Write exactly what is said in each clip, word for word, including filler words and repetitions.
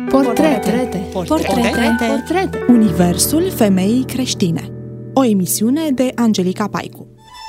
Portrete. Portrete. Portrete. Universul femeii creștine. O emisiune de Angelica Paicu.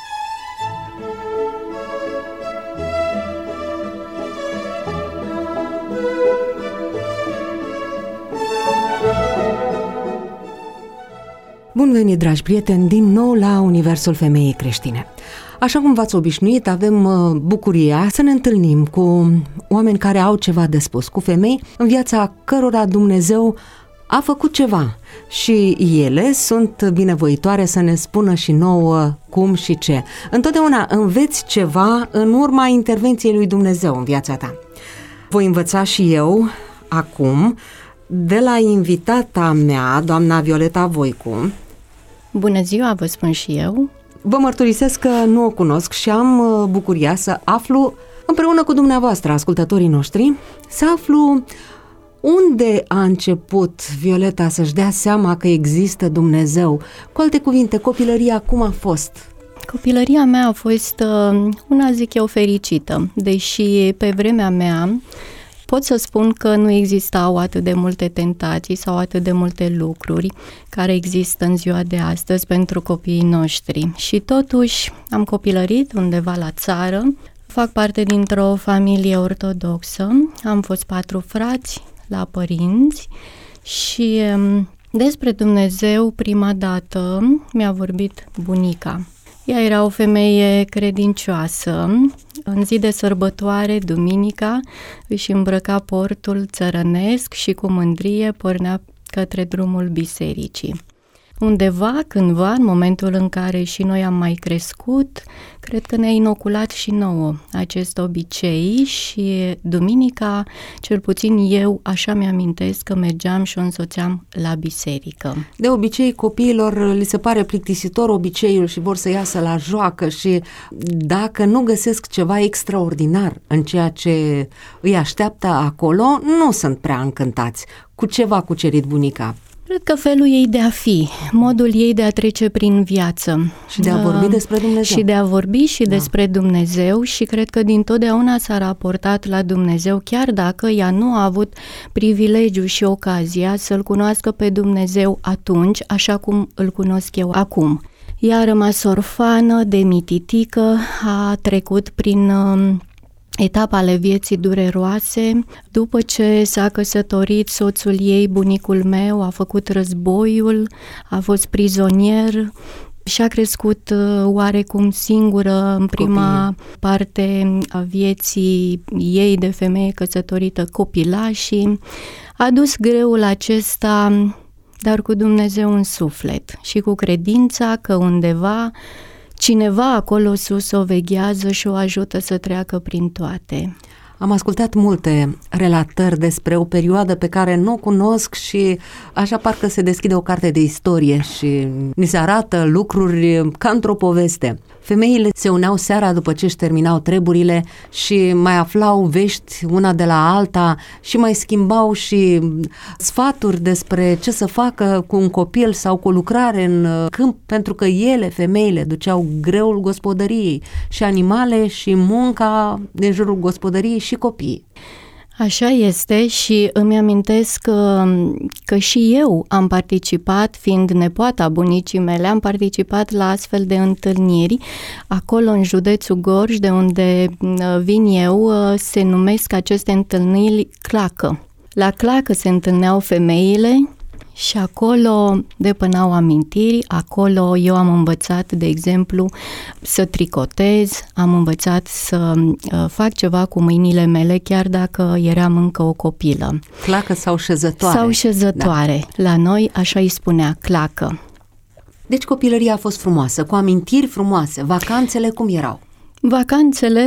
Bun venit, dragi prieteni, din nou la Universul femeii creștine. Așa cum v-ați obișnuit, avem bucuria să ne întâlnim cu oameni care au ceva de spus, cu femei în viața cărora Dumnezeu a făcut ceva și ele sunt binevoitoare să ne spună și nouă cum și ce. Întotdeauna înveți ceva în urma intervenției lui Dumnezeu în viața ta. Voi învăța și eu acum de la invitata mea, doamna Violeta Voicu. Bună ziua, vă spun și eu. Vă mărturisesc că nu o cunosc și am bucuria să aflu împreună cu dumneavoastră, ascultătorii noștri, să aflu unde a început Violeta să-și dea seama că există Dumnezeu. Cu alte cuvinte, copilăria cum a fost? Copilăria mea a fost una, zic eu, fericită, deși pe vremea mea pot să spun că nu existau atât de multe tentații sau atât de multe lucruri care există în ziua de astăzi pentru copiii noștri. Și totuși am copilărit undeva la țară, fac parte dintr-o familie ortodoxă, am fost patru frați la părinți și despre Dumnezeu prima dată mi-a vorbit bunica. Ea era o femeie credincioasă. În zi de sărbătoare, duminica, își îmbrăca portul țărănesc și cu mândrie pornea către drumul bisericii. Undeva, cândva, în momentul în care și noi am mai crescut, cred că ne-a inoculat și nouă acest obicei și duminica, cel puțin eu, așa mi-amintesc că mergeam și o însoțeam la biserică. De obicei, copiilor li se pare plictisitor obiceiul și vor să iasă la joacă și dacă nu găsesc ceva extraordinar în ceea ce îi așteaptă acolo, nu sunt prea încântați. Cu ce v-a cucerit bunica? Cred că felul ei de a fi, modul ei de a trece prin viață. Și de a vorbi despre Dumnezeu. Și de a vorbi și da. despre Dumnezeu și cred că dintotdeauna s-a raportat la Dumnezeu, chiar dacă ea nu a avut privilegiul și ocazia să-L cunoască pe Dumnezeu atunci, așa cum îl cunosc eu acum. Ea a rămas orfană de mititică, a trecut prin etapa ale vieții dureroase. După ce s-a căsătorit, soțul ei, bunicul meu, a făcut războiul, a fost prizonier și a crescut oarecum singură în prima Copii. parte a vieții ei de femeie căsătorită, copilașii. A dus greul acesta, dar cu Dumnezeu în suflet și cu credința că undeva cineva acolo sus o veghează și o ajută să treacă prin toate. Am ascultat multe relatări despre o perioadă pe care nu o cunosc și așa parcă se deschide o carte de istorie și ni se arată lucruri ca într-o poveste. Femeile se uneau seara după ce își terminau treburile și mai aflau vești una de la alta și mai schimbau și sfaturi despre ce să facă cu un copil sau cu o lucrare în câmp, pentru că ele, femeile, duceau greul gospodăriei și animale și munca din jurul gospodăriei și copiii. Așa este și îmi amintesc că, că și eu am participat, fiind nepoata bunicii mele, am participat la astfel de întâlniri. Acolo, în județul Gorj, de unde vin eu, se numesc aceste întâlniri clacă. La clacă se întâlneau femeile și acolo depănau amintiri, acolo eu am învățat, de exemplu, să tricotez, am învățat să fac ceva cu mâinile mele, chiar dacă eram încă o copilă. Clacă sau șezătoare. Sau șezătoare. Da. La noi așa îi spunea, clacă. Deci copilăria a fost frumoasă, cu amintiri frumoase. Vacanțele cum erau? Vacanțele,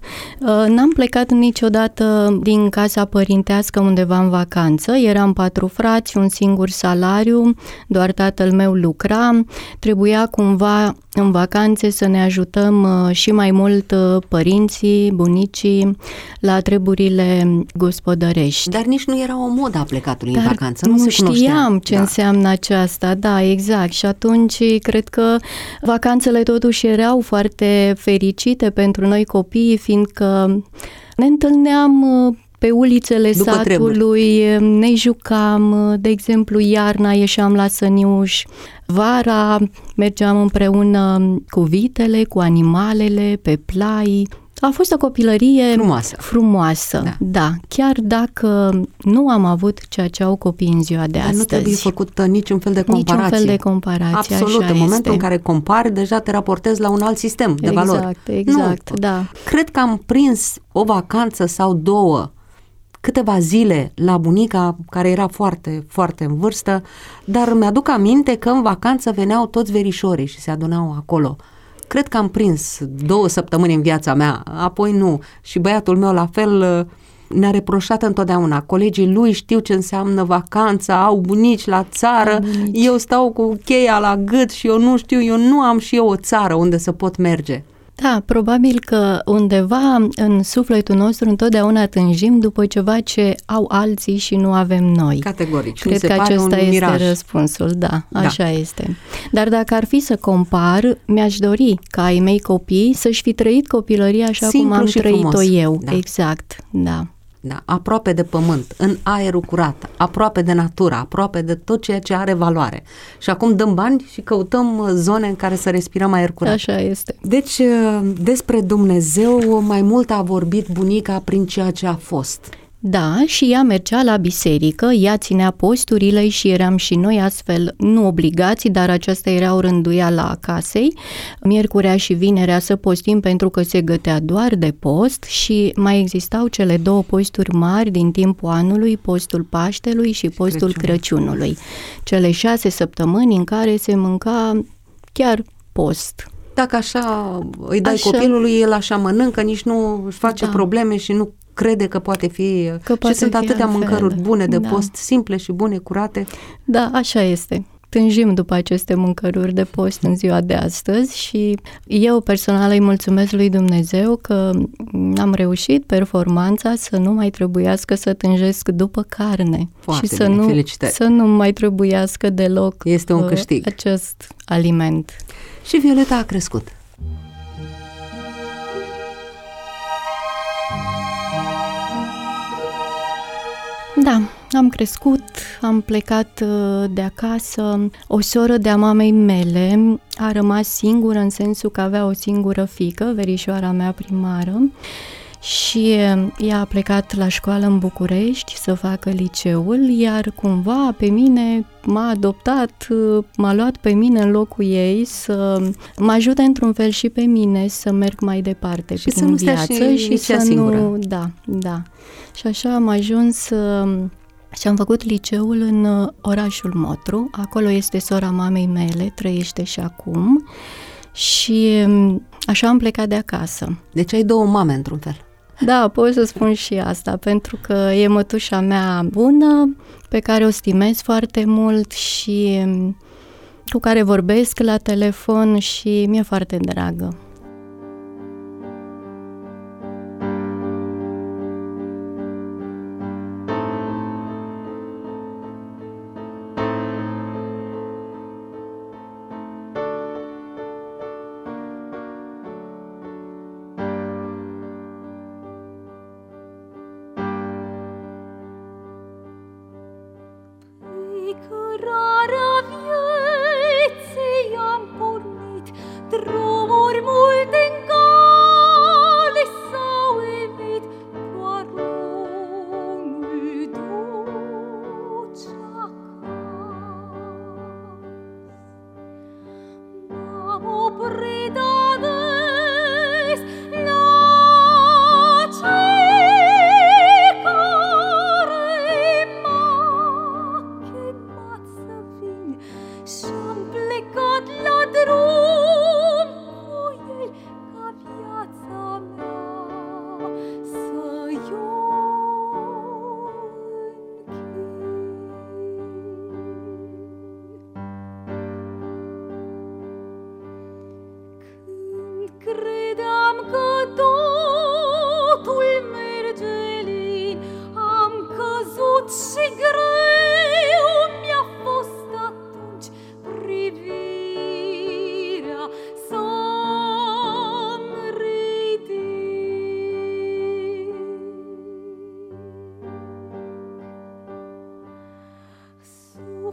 n-am plecat niciodată din casa părintească undeva în vacanță, eram patru frați, un singur salariu, doar tatăl meu lucra, trebuia cumva în vacanțe să ne ajutăm și mai mult părinții, bunicii, la treburile gospodărești. Dar nici nu era o modă a plecatului Dar în vacanță, nu, nu se cunoștea. știam ce da. înseamnă aceasta, da, exact. Și atunci cred că vacanțele totuși erau foarte fericite pentru noi copiii, fiindcă ne întâlneam pe ulițele După satului, treburi. ne jucam, de exemplu, iarna ieșeam la Săniuș, vara mergeam împreună cu vitele, cu animalele, pe plai. A fost o copilărie frumoasă, frumoasă da. da. Chiar dacă nu am avut ceea ce au copiii în ziua de Dar astăzi. nu trebuie făcut niciun fel de comparație. Niciun fel de comparație, Absolut, așa în momentul este. în care compari, deja te raportezi la un alt sistem de exact, valori. Exact, nu. da. Cred că am prins o vacanță sau două, câteva zile la bunica, care era foarte, foarte în vârstă, dar mi-aduc aminte că în vacanță veneau toți verișorii și se adunau acolo. Cred că am prins două săptămâni în viața mea, apoi nu. Și băiatul meu la fel ne-a reproșat întotdeauna. Colegii lui știu ce înseamnă vacanța, au bunici la țară, bunici. Eu stau cu cheia la gât și eu nu știu, eu nu am și eu o țară unde să pot merge. Da, probabil că undeva în sufletul nostru întotdeauna tânjim după ceva ce au alții și nu avem noi. Categoric. Cred se că pare acesta un este miraj. răspunsul, da, da, așa este. Dar dacă ar fi să compar, mi-aș dori ca ai mei copii să-și fi trăit copilăria așa Simplu cum am trăit-o frumos. eu. Da. Exact, da. Da, aproape de pământ, în aerul curat, aproape de natură, aproape de tot ceea ce are valoare. Și acum dăm bani și căutăm zone în care să respirăm aer curat. Așa este. Deci, despre Dumnezeu mai mult a vorbit bunica prin ceea ce a fost. Da, și ea mergea la biserică, ea ținea posturile și eram și noi astfel, nu obligați, dar aceasta era o rânduială a casei, miercurea și vinerea să postim pentru că se gătea doar de post și mai existau cele două posturi mari din timpul anului, postul Paștelui și postul Crăciun. Crăciunului. Cele șase săptămâni în care se mânca chiar post. Dacă așa îi dai așa. Copilului, el așa mănâncă, nici nu își face da. probleme și nu crede că poate fi, că poate și sunt fi atâtea altfel. Mâncăruri bune de da. post, simple și bune, curate. Da, așa este. Tânjim după aceste mâncăruri de post în ziua de astăzi și eu personal îi mulțumesc lui Dumnezeu că am reușit performanța să nu mai trebuiască să tânjesc după carne. Foarte și să bine, nu, felicitări. să nu mai trebuiască deloc este un câștig. acest aliment. Și Violeta a crescut. Da, am crescut, am plecat de acasă. O soră de-a mamei mele a rămas singură în sensul că avea o singură fiică, verișoara mea primară, și ea a plecat la școală în București să facă liceul, iar cumva pe mine m-a adoptat, m-a luat pe mine în locul ei să mă ajute într-un fel și pe mine să merg mai departe și prin să nu viață și, și să singură. nu... Da, da. Și așa am ajuns și am făcut liceul în orașul Motru. Acolo este sora mamei mele, trăiește și acum. Și așa am plecat de acasă. Deci ai două mame într-un fel. Da, pot să spun și asta, pentru că e mătușa mea bună, pe care o stimez foarte mult și cu care vorbesc la telefon și mi-e foarte dragă.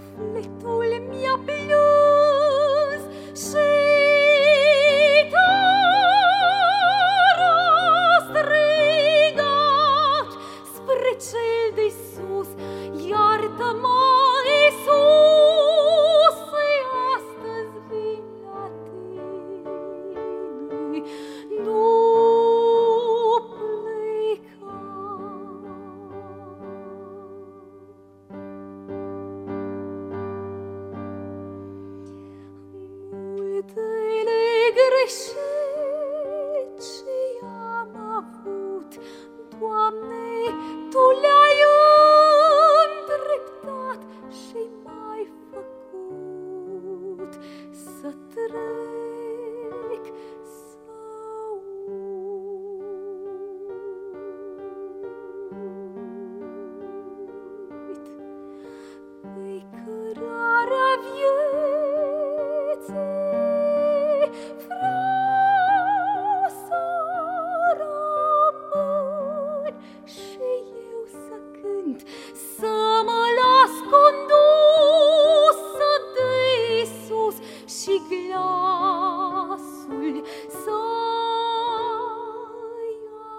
Sufletul mi-a plâns și tare a strigat spre cel de sus: iartă-mă, Iisuse, astăzi vin la tine, nu pleca. Multele greșeli ce am avut, Doamne, Tu le-ai îndreptat și m-ai făcut să trec sau uit pe cărarea vieții. Vreau să rămân și eu să cânt, să mă las condusă de Iisus și glasul să-i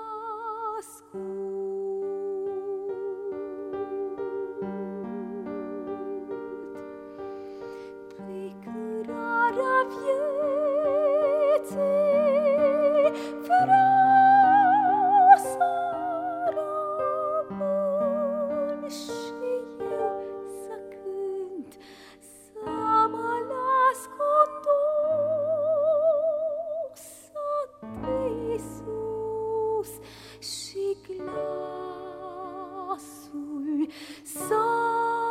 ascult. Pe cărarea vieții vreau să rămân și eu să cânt, să mă las condusă de Iisus și glasul să-i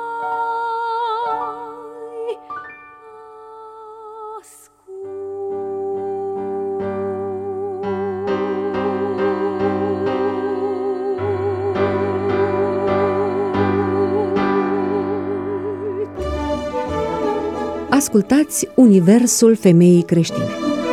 Ascultați Universul Femeii Creștine.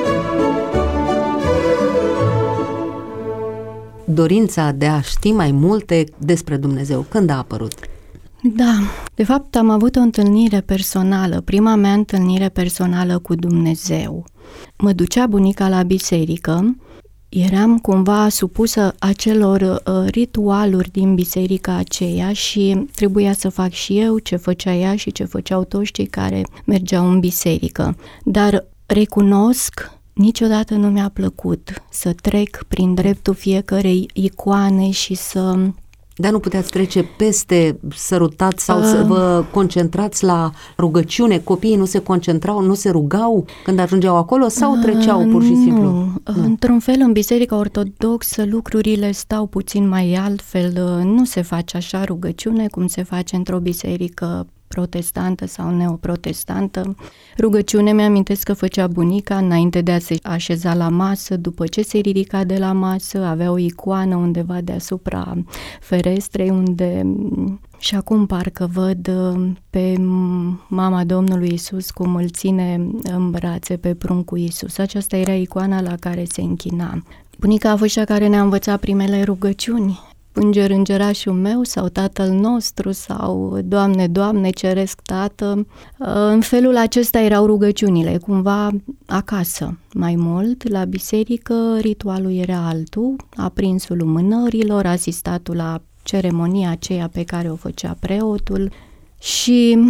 Dorința de a ști mai multe despre Dumnezeu, când a apărut? Da, de fapt am avut o întâlnire personală, prima mea întâlnire personală cu Dumnezeu. Mă ducea bunica la biserică, eram cumva supusă acelor uh, ritualuri din biserica aceea și trebuia să fac și eu ce făcea ea și ce făceau toți cei care mergeau în biserică. Dar recunosc, niciodată nu mi-a plăcut să trec prin dreptul fiecărei icoane și să... Dar nu puteați trece peste, sărutați sau uh, să vă concentrați la rugăciune? Copiii nu se concentrau, nu se rugau când ajungeau acolo sau treceau pur și simplu? Nu. Într-un fel, în Biserica Ortodoxă lucrurile stau puțin mai altfel. Nu se face așa rugăciune cum se face într-o biserică protestantă sau neoprotestantă. Rugăciune mi-amintesc că făcea bunica înainte de a se așeza la masă, după ce se ridica de la masă, avea o icoană undeva deasupra ferestrei unde... Și acum parcă văd pe mama Domnului Iisus cum îl ține în brațe pe pruncul Iisus. Aceasta era icoana la care se închina. Bunica a fost cea care ne-a învățat primele rugăciuni. Înger, îngerașul meu sau Tatăl nostru sau Doamne, Doamne, ceresc Tată. În felul acesta erau rugăciunile, cumva acasă. Mai mult, la biserică, ritualul era altul, aprinsul lumânărilor, asistatul la ceremonia aceea pe care o făcea preotul și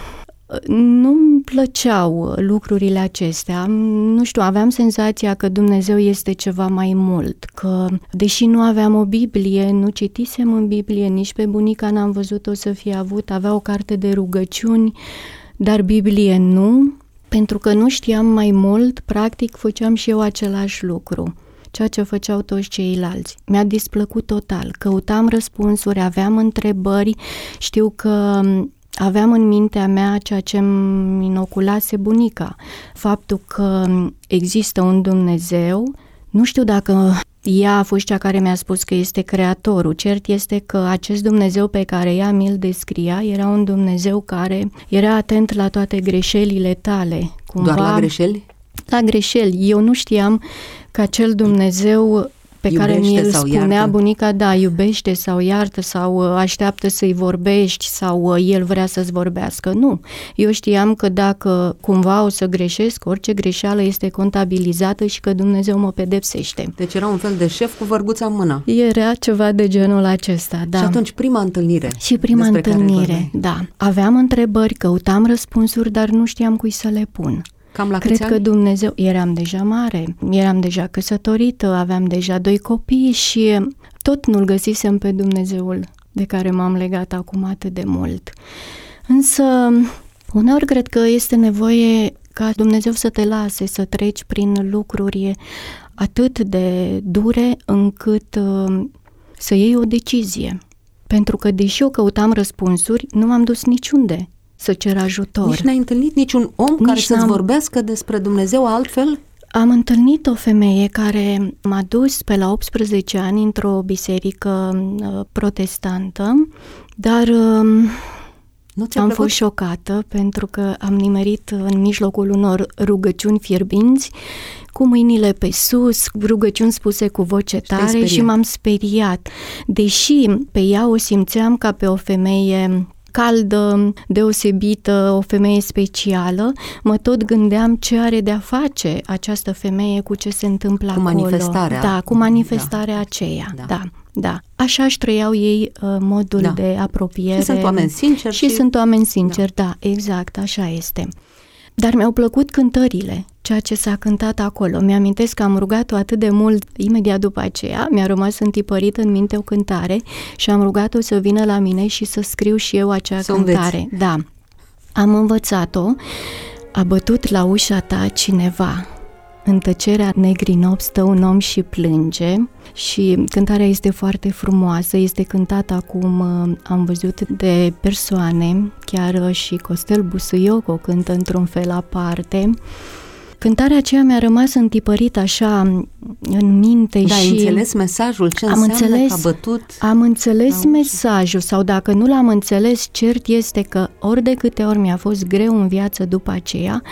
nu-mi plăceau lucrurile acestea. Nu știu, aveam senzația că Dumnezeu este ceva mai mult, că deși nu aveam o Biblie, nu citisem în Biblie, nici pe bunica n-am văzut-o să fie avut, avea o carte de rugăciuni, dar Biblie nu, pentru că nu știam mai mult, practic făceam și eu același lucru, ceea ce făceau toți ceilalți. Mi-a displăcut total, căutam răspunsuri, aveam întrebări, știu că aveam în mintea mea ceea ce îmi inoculase bunica, faptul că există un Dumnezeu. Nu știu dacă ea a fost cea care mi-a spus că este creatorul. Cert este că acest Dumnezeu pe care ea mi-l descria era un Dumnezeu care era atent la toate greșelile tale. Cumva, doar la greșeli? La greșeli. Eu nu știam că acel Dumnezeu pe iubește care mi-l sau spunea iartă. bunica, da, iubește sau iartă sau așteaptă să-i vorbești sau el vrea să-ți vorbească. Nu. Eu știam că dacă cumva o să greșesc, orice greșeală este contabilizată și că Dumnezeu mă pedepsește. Deci era un fel de șef cu vărguța în mână. Era ceva de genul acesta, da. Și atunci prima întâlnire. Și prima întâlnire, da. Aveam întrebări, căutam răspunsuri, dar nu știam cui să le pun. Cam la Cred câți că ani? Dumnezeu, eram deja mare, eram deja căsătorită, aveam deja doi copii și tot nu-L găsisem pe Dumnezeul de care m-am legat acum atât de mult. Însă, uneori cred că este nevoie ca Dumnezeu să te lase să treci prin lucruri atât de dure încât uh, să iei o decizie. Pentru că, deși eu căutam răspunsuri, nu m-am dus niciunde să cer ajutor. Nici n-ai întâlnit niciun om Nici care să-ți n-am- vorbească despre Dumnezeu altfel? Am întâlnit o femeie care m-a dus pe la optsprezece ani într-o biserică uh, protestantă, dar uh, Nu ți-a am plăcut? fost șocată pentru că am nimerit în mijlocul unor rugăciuni fierbinți, cu mâinile pe sus, rugăciuni spuse cu voce te-ai tare speriat. și m-am speriat. Deși pe ea o simțeam ca pe o femeie caldă, deosebită, o femeie specială, mă tot gândeam ce are de-a face această femeie cu ce se întâmplă Cu acolo. manifestarea. Da, cu manifestarea Da. aceea. Da. Da, da. Așa își trăiau ei uh, modul Da. de apropiere. Și sunt oameni sinceri. Și, și sunt oameni sinceri, da. da, exact, așa este. Dar mi-au plăcut cântările, ceea ce s-a cântat acolo. Mi-amintesc că am rugat-o atât de mult, imediat după aceea, mi-a rămas întipărit în minte o cântare și am rugat-o să vină la mine și să scriu și eu acea Să o cântare. înveți. Da, am învățat-o, a bătut la ușa ta cineva. În tăcerea negrii nopți stă un om și plânge și cântarea este foarte frumoasă, este cântată acum, am văzut, de persoane, chiar și Costel Busuioc o cântă într-un fel aparte. Cântarea aceea mi-a rămas întipărit așa în minte Da, și... ai înțeles mesajul? Ce am înseamnă înțeles, că a bătut? Am înțeles la mesajul sau dacă nu l-am înțeles, cert este că ori de câte ori mi-a fost greu în viață după aceea,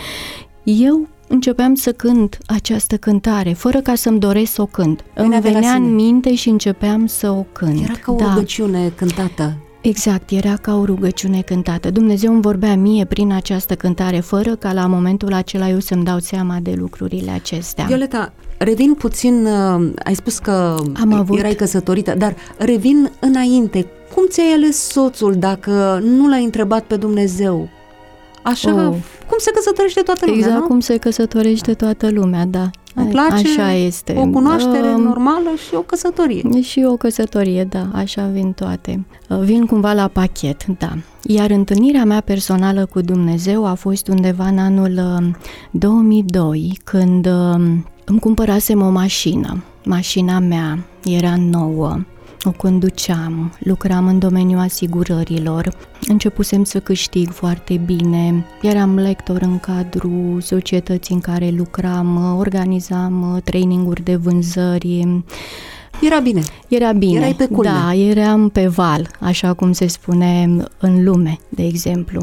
eu începeam să cânt această cântare, fără ca să-mi doresc să o cânt. Venea Îmi de la venea sine. în minte și începeam să o cânt. Era ca o da. rugăciune cântată. Exact, era ca o rugăciune cântată. Dumnezeu îmi vorbea mie prin această cântare, fără ca la momentul acela eu să-mi dau seama de lucrurile acestea. Violeta, revin puțin, uh, ai spus că Am avut- erai căsătorită, dar revin înainte. Cum ți-ai ales soțul dacă nu l-ai întrebat pe Dumnezeu? Așa, Oh. cum se căsătorește toată lumea, Exact nu? cum se căsătorește toată lumea, da. Îmi place Așa este. o cunoaștere Um, normală și o căsătorie. E și o căsătorie, da, așa vin toate. Vin cumva la pachet, da. Iar întâlnirea mea personală cu Dumnezeu a fost undeva în anul uh, două mii doi, când uh, îmi cumpărasem o mașină. Mașina mea era nouă, o conduceam, lucram în domeniul asigurărilor, începusem să câștig foarte bine, eram lector în cadrul societății în care lucram, organizam traininguri de vânzări. Era bine. Era bine, Erai pe culme. da, eram pe val, așa cum se spune în lume, de exemplu.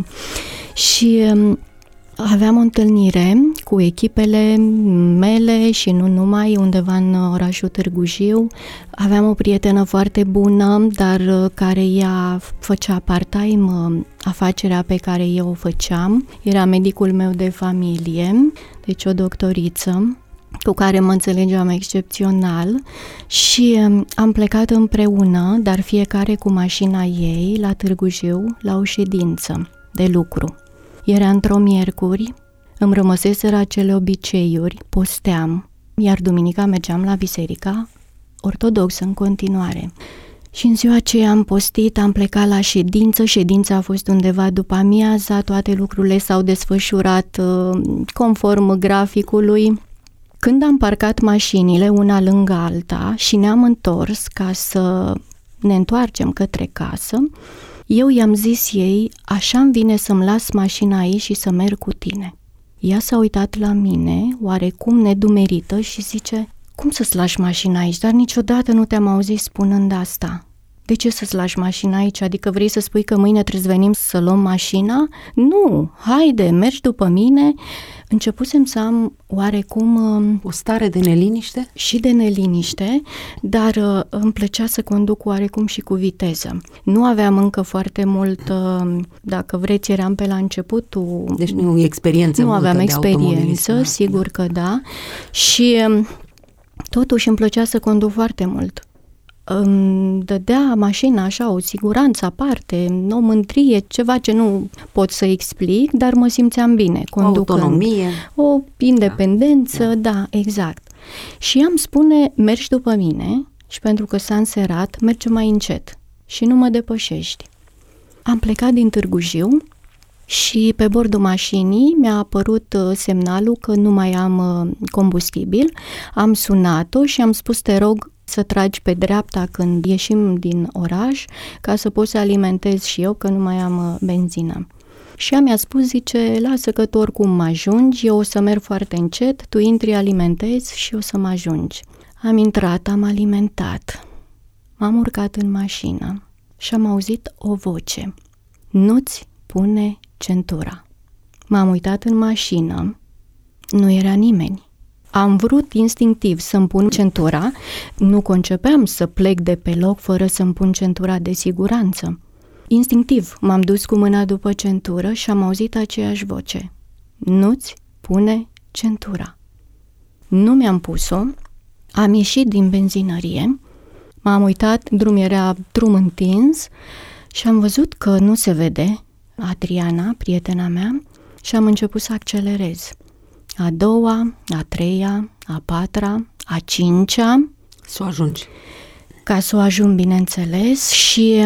Și um, aveam o întâlnire cu echipele mele și nu numai, undeva în orașul Târgu Jiu. Aveam o prietenă foarte bună, dar uh, care ea făcea part-time uh, afacerea pe care eu o făceam. Era medicul meu de familie, deci o doctoriță, cu care mă înțelegeam excepțional și um, am plecat împreună, dar fiecare cu mașina ei, la Târgu Jiu, la o ședință de lucru. Era într-o miercuri, îmi rămăseseră acele obiceiuri, posteam, iar duminica mergeam la biserica ortodoxă în continuare. Și în ziua aceea am postit, am plecat la ședință, ședința a fost undeva după amiaza, toate lucrurile s-au desfășurat uh, conform graficului. Când am parcat mașinile una lângă alta și ne-am întors ca să ne întoarcem către casă, eu i-am zis ei, așa îmi vine să-mi las mașina aici și să merg cu tine. Ea s-a uitat la mine, oarecum nedumerită și zice, cum să-ți lași mașina aici, dar niciodată nu te-am auzit spunând asta. De ce să-ți lași mașina aici? Adică vrei să spui că mâine trebuie să venim să luăm mașina? Nu, haide, mergi după mine. Începusem să am oarecum... O stare de neliniște? Și de neliniște, dar uh, îmi plăcea să conduc oarecum și cu viteză. Nu aveam încă foarte mult, uh, dacă vreți, eram pe la începutul... Deci nu experiență Nu multă aveam de experiență, sigur că da. Și uh, totuși îmi plăcea să conduc foarte mult. Îmi dădea mașina așa o siguranță aparte, o mândrie, ceva ce nu pot să explic, dar mă simțeam bine conducând. Autonomie. O independență, da, da, exact. Și am spune, mergi după mine și pentru că s-a înserat, merge mai încet și nu mă depășești. Am plecat din Târgu Jiu și pe bordul mașinii mi-a apărut semnalul că nu mai am combustibil. Am sunat-o și am spus, te rog, să tragi pe dreapta când ieșim din oraș, ca să pot să alimentez și eu, că nu mai am benzină. Și ea mi-a spus, zice, lasă că tu oricum mă ajungi, eu o să merg foarte încet, tu intri, alimentezi și o să mă ajungi. Am intrat, am alimentat, m-am urcat în mașină și am auzit o voce. Nu-ți pune centura. M-am uitat în mașină, nu era nimeni. Am vrut instinctiv să-mi pun centura, nu concepeam să plec de pe loc fără să-mi pun centura de siguranță. Instinctiv m-am dus cu mâna după centură și am auzit aceeași voce. Nu-ți pune centura. Nu mi-am pus-o, am ieșit din benzinărie, m-am uitat, drum era drum întins și am văzut că nu se vede Adriana, prietena mea, și am început să accelerez. A doua, a treia, a patra, a cincea. Să o ajungi. Ca să o ajung, bineînțeles, și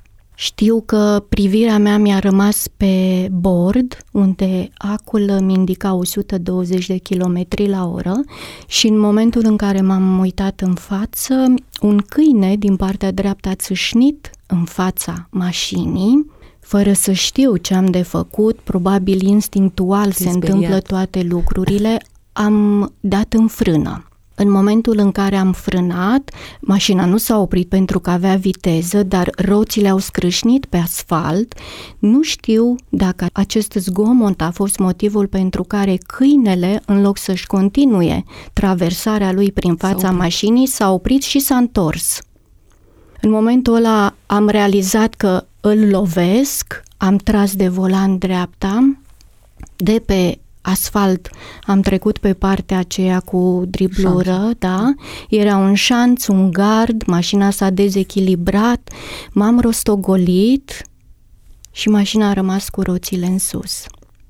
știu că privirea mea mi-a rămas pe bord, unde acul îmi indica o sută douăzeci de kilometri la oră și în momentul în care m-am uitat în față, un câine din partea dreaptă a țâșnit în fața mașinii. Fără să știu ce am de făcut, probabil instinctual se întâmplă toate lucrurile, am dat în frână. În momentul în care am frânat, mașina nu s-a oprit pentru că avea viteză, dar roțile au scrâșnit pe asfalt. Nu știu dacă acest zgomot a fost motivul pentru care câinele, în loc să-și continue traversarea lui prin fața mașinii, s-a oprit și s-a întors. În momentul ăla am realizat că îl lovesc, am tras de volan dreapta, de pe asfalt am trecut pe partea aceea cu driblură, șanț. Da, era un șanț, un gard, mașina s-a dezechilibrat, m-am rostogolit și mașina a rămas cu roțile în sus.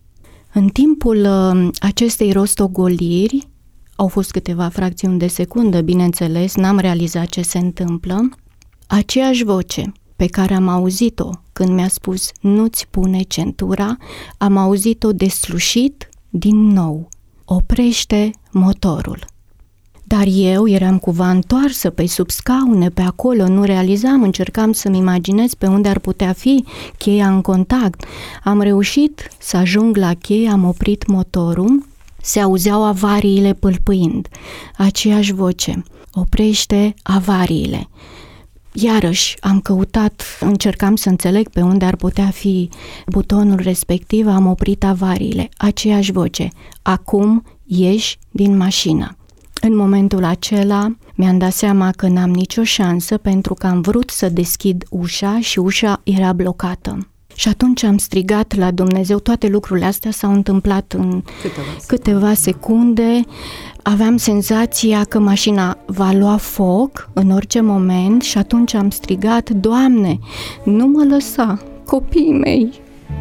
În timpul acestei rostogoliri, au fost câteva fracțiuni de secundă, bineînțeles, n-am realizat ce se întâmplă, aceeași voce pe care am auzit-o când mi-a spus nu-ți pune centura, am auzit-o deslușit din nou. Oprește motorul. Dar eu eram cumva întoarsă pe sub scaune, pe acolo, nu realizam, încercam să-mi imaginez pe unde ar putea fi cheia în contact. Am reușit să ajung la cheie, am oprit motorul, se auzeau avariile pâlpâind. Aceeași voce, oprește avariile. Iarăși am căutat, încercam să înțeleg pe unde ar putea fi butonul respectiv, am oprit avariile. Aceeași voce, acum ieși din mașină. În momentul acela mi-am dat seama că n-am nicio șansă pentru că am vrut să deschid ușa și ușa era blocată. Și atunci am strigat la Dumnezeu, toate lucrurile astea s-au întâmplat în câteva, câteva secunde. Aveam senzația că mașina va lua foc în orice moment și atunci am strigat, Doamne, nu mă lăsa, copiii mei.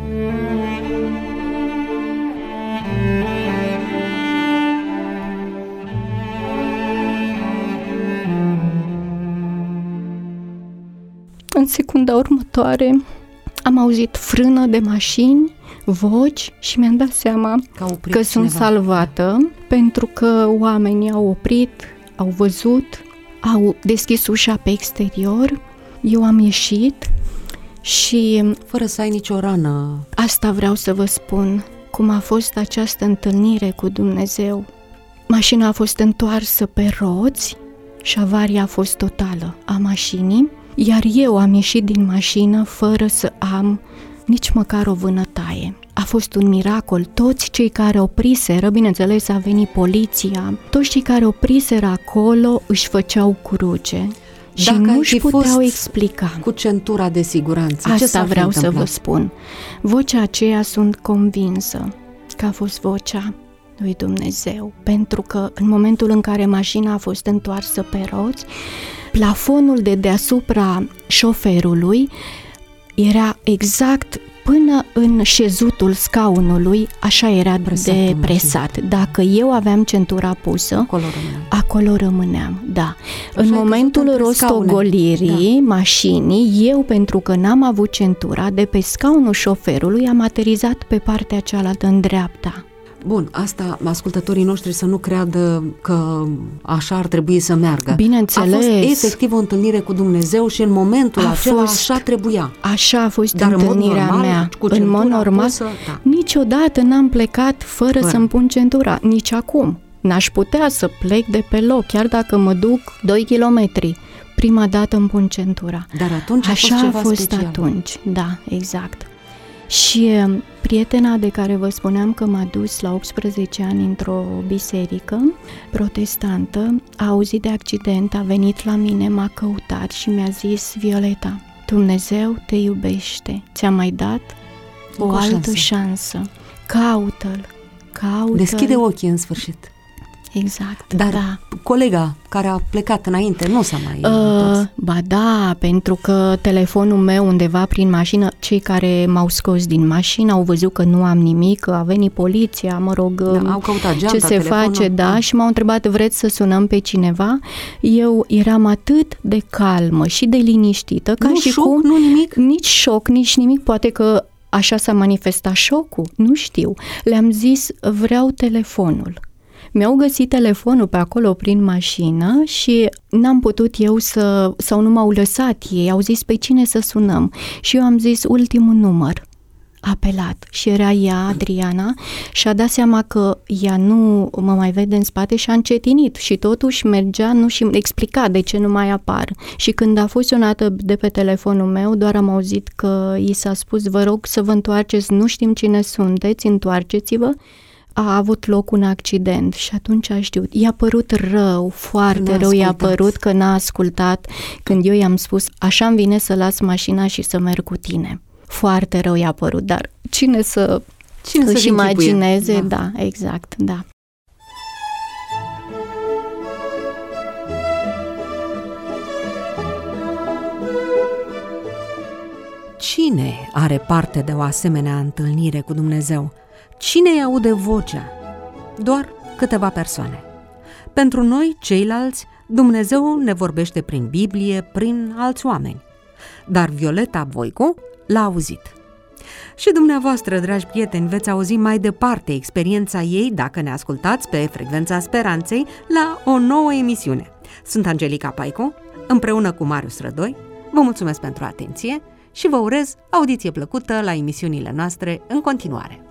În secunda următoare am auzit frână de mașini, voci și mi-am dat seama că, că sunt salvată pentru că oamenii au oprit, au văzut, au deschis ușa pe exterior, eu am ieșit și... Fără să ai nicio rană. Asta vreau să vă spun, cum a fost această întâlnire cu Dumnezeu. Mașina a fost întoarsă pe roți și avaria a fost totală a mașinii. Iar eu am ieșit din mașină fără să am nici măcar o vânătaie. A fost un miracol. Toți cei care opriseră, bineînțeles a venit poliția, toți cei care opriseră acolo își făceau cruce. Și Dacă nu își puteau fost explica. Cu centura de siguranță, Asta ce s-ar fi vreau întâmplat? să vă spun. Vocea aceea sunt convinsă că a fost vocea lui Dumnezeu, pentru că în momentul în care mașina a fost întoarsă pe roți, plafonul de deasupra șoferului era exact până în șezutul scaunului, așa era Presat de în presat. Dacă eu aveam centura pusă, Acolo rămâneam. acolo rămâneam, da. Așa În ai momentul căzut între rostogolirii mașinii, eu, pentru că n-am avut centura, de pe scaunul șoferului am aterizat pe partea cealaltă, în dreapta. Bun, asta ascultătorii noștri să nu creadă că așa ar trebui să meargă. Bineînțeles. A fost efectiv o întâlnire cu Dumnezeu și în momentul A acela fost- așa trebuia. Așa a fost Dar în mod întâlnirea normal, mea. cu În mod centura normal, pusă, da. niciodată n-am plecat fără Fără. să-mi pun centura, nici acum. N-aș putea să plec de pe loc, chiar dacă mă duc doi kilometri. Prima dată îmi pun centura. Dar atunci a Așa fost ceva a fost special. atunci, da, exact. Și uh, prietena de care vă spuneam că m-a dus la optsprezece ani într-o biserică protestantă, a auzit de accident, a venit la mine, m-a căutat și mi-a zis: Violeta, Dumnezeu te iubește, ți-a mai dat o, O altă șansă. șansă. Caută-l, caută-l. Deschide ochii în sfârșit. Exact, Dar da. colega care a plecat înainte nu s-a mai Uh, întors. ba da, pentru că telefonul meu undeva prin mașină, cei care m-au scos din mașină au văzut că nu am nimic, că a venit poliția, mă rog, Da, au căutat geanta, ce se telefonul. face, da, și m-au întrebat: vreți să sunăm pe cineva? Eu eram atât de calmă și de liniștită, ca Nu și șoc, cum nu nimic? nici șoc, nici nimic, poate că așa s-a manifestat șocul, nu știu. Le-am zis: vreau telefonul. Mi-au găsit telefonul pe acolo prin mașină și n-am putut eu să, sau nu m-au lăsat ei, au zis: pe cine să sunăm? Și eu am zis ultimul număr. Apelat și era ea, Adriana, și a dat seama că ea nu mă mai vede în spate și a încetinit și totuși mergea, nu și explica de ce nu mai apar. Și când a fost sunată de pe telefonul meu, doar am auzit că i s-a spus: vă rog să vă întoarceți, nu știm cine sunteți, întoarceți-vă. A avut loc un accident și atunci a știut. I-a părut rău, foarte N-a rău i-a ascultat. părut că n-a ascultat când eu i-am spus: așa-mi vine să las mașina și să merg cu tine. Foarte rău i-a părut, dar cine să Cine să-și își închipuie? imagineze, Da. da, exact, da. Cine are parte de o asemenea întâlnire cu Dumnezeu? Cine îi aude vocea? Doar câteva persoane. Pentru noi, ceilalți, Dumnezeu ne vorbește prin Biblie, prin alți oameni. Dar Violeta Voicu l-a auzit. Și dumneavoastră, dragi prieteni, veți auzi mai departe experiența ei dacă ne ascultați pe Frecvența Speranței la o nouă emisiune. Sunt Angelica Paicu, împreună cu Marius Rădoi. Vă mulțumesc pentru atenție și vă urez audiție plăcută la emisiunile noastre în continuare.